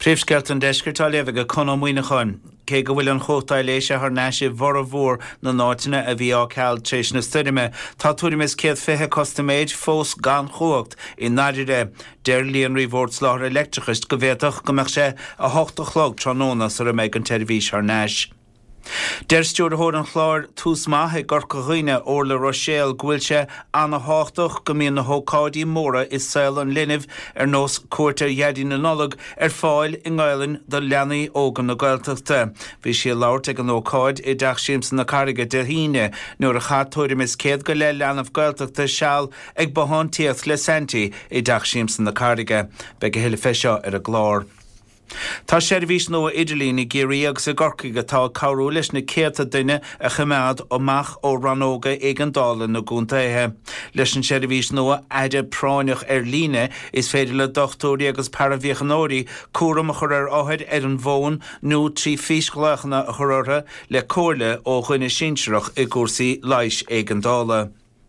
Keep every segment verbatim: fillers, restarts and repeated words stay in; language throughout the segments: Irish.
Príomhsceilt an deisceirtá léamh go coná muoineáin, cé go bhfuil an chótáil léise th neise bhar a bhór na náiteanna a bhí á ceall tréis na stuirime. Tá tuairim is céad fithe costaméid fós gan chócht i náidiré deir líon rihórt sláthar electricist go bhéadach go meach sé a hochtach log trónónas ar a méid an televís th neis. Der stewr hor an chlár tús maithe gorca chuoine ó le Rochelle ghuiil sé anna háchtach go míon na hócáidí móra is saoil an linimh ar nós cuairte dhéadí na nolog ar fáil i ngáileann do leanaí ógan na Gaeltachta. Bhí sé labhairt ag an ócáid i dteach siamsa na Carige de híine nuair a chaid tuairim is céad go le leanamh Gaeltachta seall ag behan tíocht le senti i dteach siamsa na Carige be go hiile feisio ar a glár. Tá seirbhís nua Idirlín i géirí agus a gorcaige tá cabhrú leis na céadta duine a chimead ó meach ó ranóga ag an dála na gúntaithe. Leis an seirbhís nua aide práineach ar líne is féidir le dochtúirí agus parabhéchanóirí cuaram a chur ar áthead ar an bhón nó trí físglaachna a churortha le cóirle ó chuine sinseach i gcúrsaí leish ag an dála.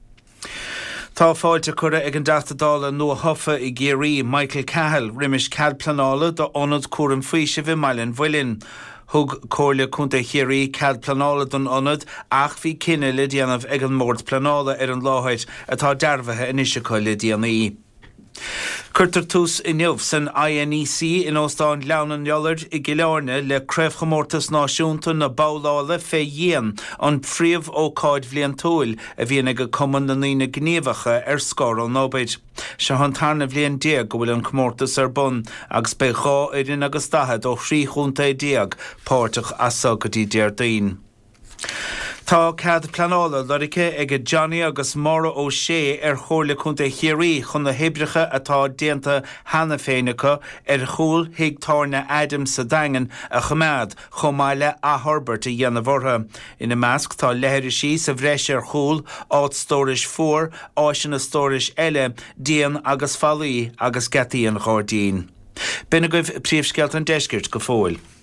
Tá fáilte cura ag an deachtadála nua thofa i géirí Michael Cahill rimis ceadplanála do ionad cuaram faoise bhí mailin bhuilinn. Thug cóirle cúnta chéirí ceadplanála don ionad ach bhí cinenne le déanamh ag an mórt planála ar an láthait atá dearbhaithe inisice le déanaí. Curtar tús i nniuh san I N E C in óstáin leanan Jallard i Gileárne le creibhchomórtas náisiúnta na bálála fé dhéan an príomh ócáid bhliain túil a bhíon ag a cumann na naoine gníomhacha ar scóral nóbaid. Se an tarna bhliain déag go bhfuil an chomórtas ar bun agus be dhá éireann agus daichead ó thrí chúnta déag páirteach asa go dtí déir daoin. Tá cead planála lorice ag a Johnny agus Mára ó sé ar chóirle chunta chéirí chun na hébricha atá déanta hana féinacha ar chúl hiag tárna Adam sa dagan a chamád chomáile a Herbert a dhéanamhortha. Ina measc tá lehéir sí sa bhreis ar chúl áit stóris fuór áis na stóris eile díon agus fallaí agus gataí an ghordín. Bina goibh príomhsceilt an deiscirt go fóil.